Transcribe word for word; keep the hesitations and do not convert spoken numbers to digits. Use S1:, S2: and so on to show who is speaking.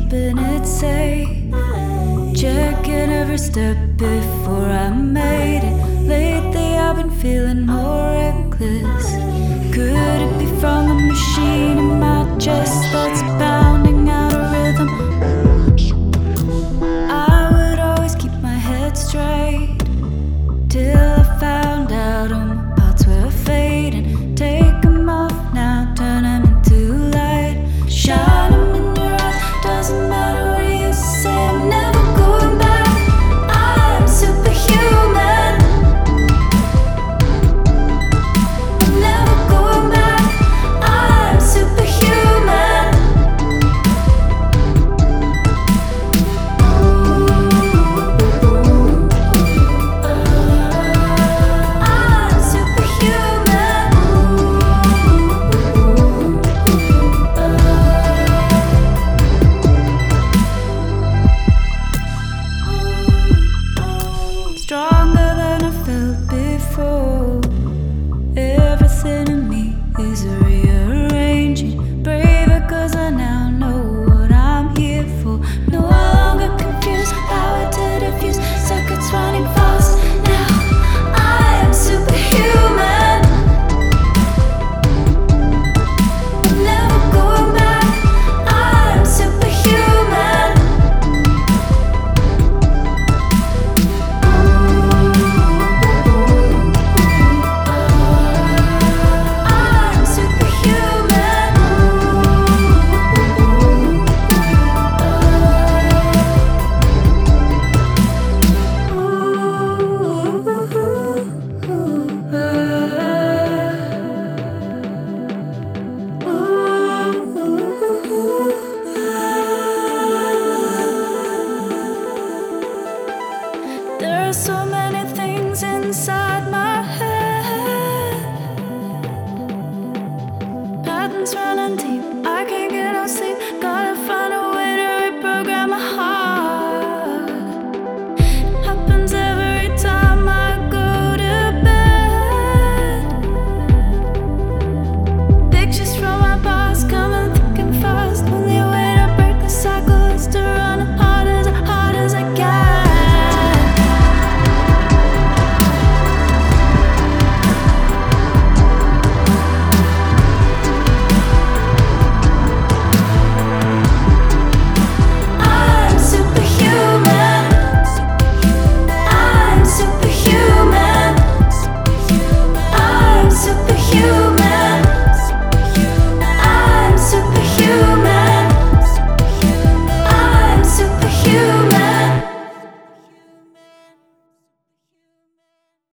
S1: keeping it safe. Checking every step before I made it. Lately I've been feeling more reckless. Could it be from the machine in my chest that's pounding out a rhythm? I would always keep my head straight till I found out all my parts were fading. Take them off now, turn them into light. Shine them in your eyes, doesn't matter what you say. I'm never going back, I'm superhuman. I'm never going back, I'm superhuman. I'm superhuman. Stronger than I felt before. Everything in me is rearranging. Braver cause I now know what I'm here for. No longer confused, power to diffuse. Circuits running fast. Now I am superhuman. I'm never going back, I'm superhuman. I'm superhuman. There are so many things inside